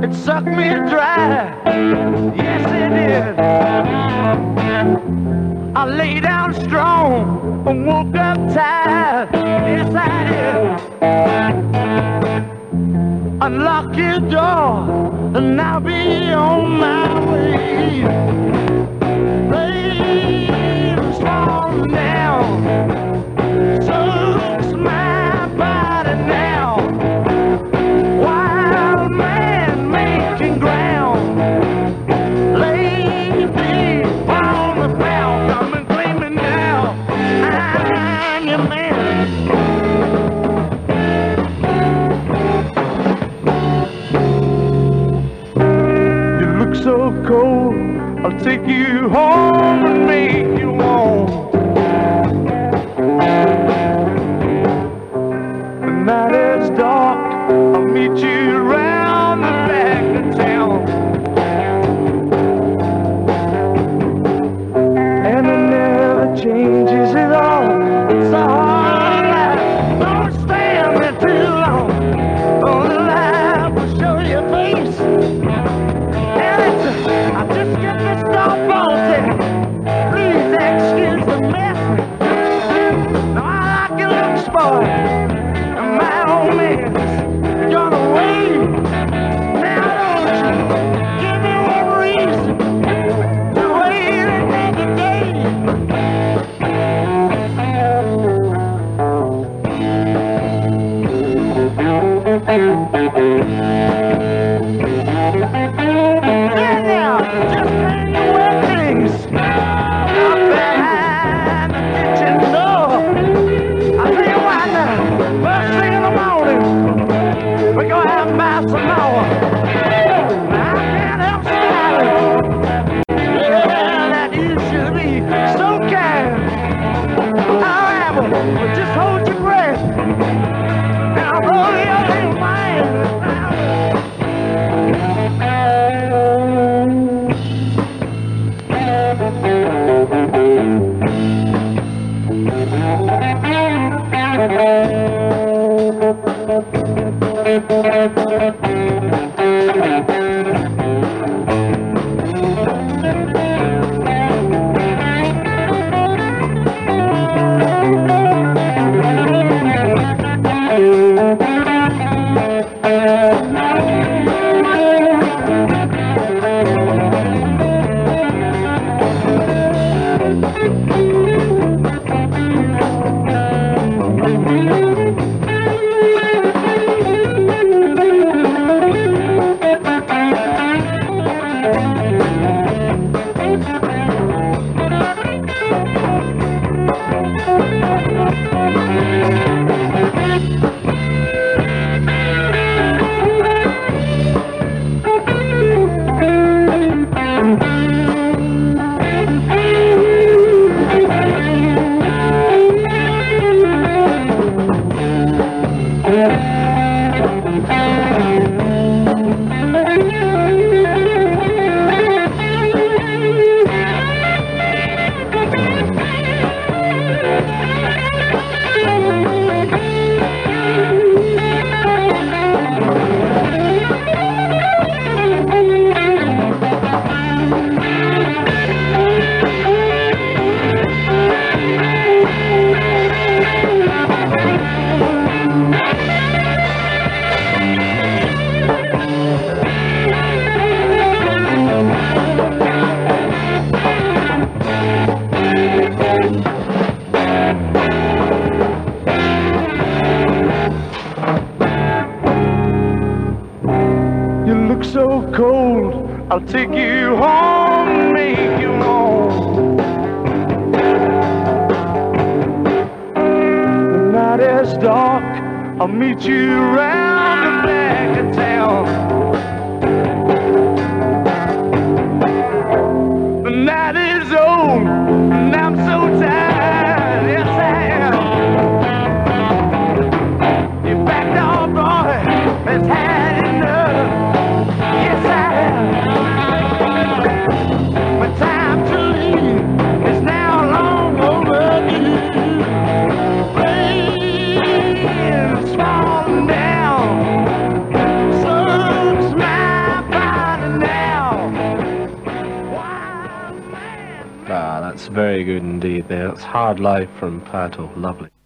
it sucked me dry. Yes, it did. I lay down strong and woke up tired. Yes, I did. Unlock your door and I'll be on my way. Flames falling down, soaks my body now. Wild man making ground, lay me on the ground, come and claim me now. I'm your man. So cold, I'll take you home and make you warm. The night is dark, I'll meet you around the back of town. And it never changes at all. It's a hard life, don't stand there too long. Only life will show your face. I just get this dog bolted. Please excuse the mess. Now I like your looks, boy, and my old man's gone away. Now don't you give me one reason to wait another day. Just hang away things up behind the kitchen door. I'll tell you what now, first thing in the morning, we go out and buy some more. Now I can't help smiling. Yeah, that you should be so kind. Alright, well, just hold your breath. And I'll blow your little mind. So cold, I'll take you home and make you warm. The night is dark, I'll meet you around the back of town. The night is old, and I'm so tired, yes I am. You back dog boy has had enough. Yes, I have. My time to leave is now long overdue. Rain's falling down, Ah, that's very good indeed there. That's Hard Life from Pato. Lovely.